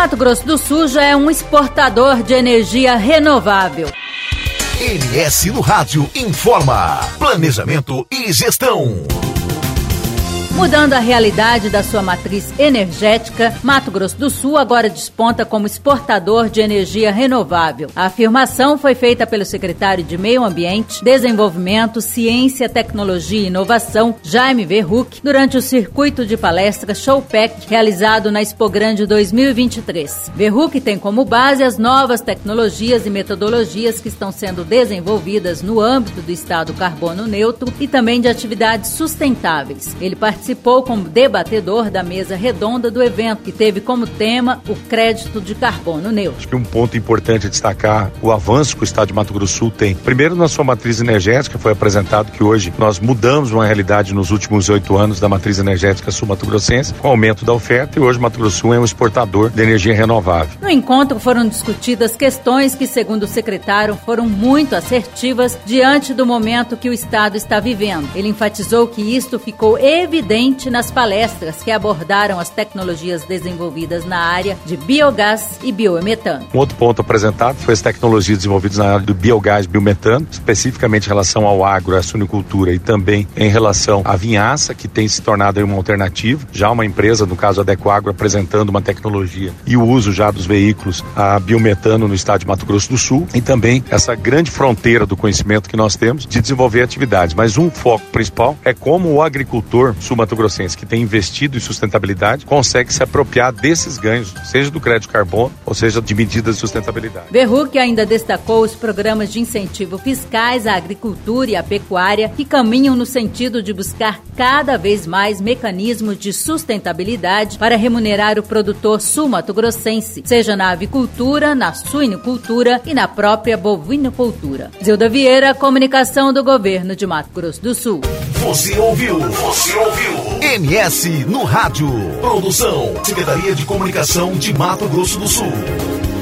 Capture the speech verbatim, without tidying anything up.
Mato Grosso do Sul já é um exportador de energia renovável. N S no Rádio informa. Planejamento e gestão. Mudando a realidade da sua matriz energética, Mato Grosso do Sul agora desponta como exportador de energia renovável. A afirmação foi feita pelo secretário de Meio Ambiente, Desenvolvimento, Ciência, Tecnologia e Inovação, Jaime Verruc, durante o circuito de palestras Showpack, realizado na Expo Grande dois mil e vinte e três. Verruc tem como base as novas tecnologias e metodologias que estão sendo desenvolvidas no âmbito do Estado carbono neutro e também de atividades sustentáveis. Ele participa Participou como debatedor da mesa redonda do evento, que teve como tema o crédito de carbono neutro. Acho que um ponto importante é destacar o avanço que o Estado de Mato Grosso do Sul tem. Primeiro, na sua matriz energética, foi apresentado que hoje nós mudamos uma realidade nos últimos oito anos da matriz energética sul-mato-grossense, com o aumento da oferta, e hoje Mato Grosso do Sul é um exportador de energia renovável. No encontro foram discutidas questões que, segundo o secretário, foram muito assertivas diante do momento que o Estado está vivendo. Ele enfatizou que isto ficou evidente nas palestras que abordaram as tecnologias desenvolvidas na área de biogás e biometano. Um outro ponto apresentado foi as tecnologias desenvolvidas na área do biogás e biometano, especificamente em relação ao agro, à suinicultura e também em relação à vinhaça, que tem se tornado uma alternativa. Já uma empresa, no caso a Adecoagro, apresentando uma tecnologia e o uso já dos veículos a biometano no estado de Mato Grosso do Sul, e também essa grande fronteira do conhecimento que nós temos de desenvolver atividades. Mas um foco principal é como o agricultor sul-mato-grossense que tem investido em sustentabilidade consegue se apropriar desses ganhos, seja do crédito carbono ou seja de medidas de sustentabilidade. Verruc ainda destacou os programas de incentivo fiscais à agricultura e à pecuária que caminham no sentido de buscar cada vez mais mecanismos de sustentabilidade para remunerar o produtor sul-mato-grossense, seja na avicultura, na suinicultura e na própria bovinocultura. Zilda Vieira, comunicação do governo de Mato Grosso do Sul. Você ouviu? Você ouviu? N S no Rádio. Produção, Secretaria de Comunicação de Mato Grosso do Sul.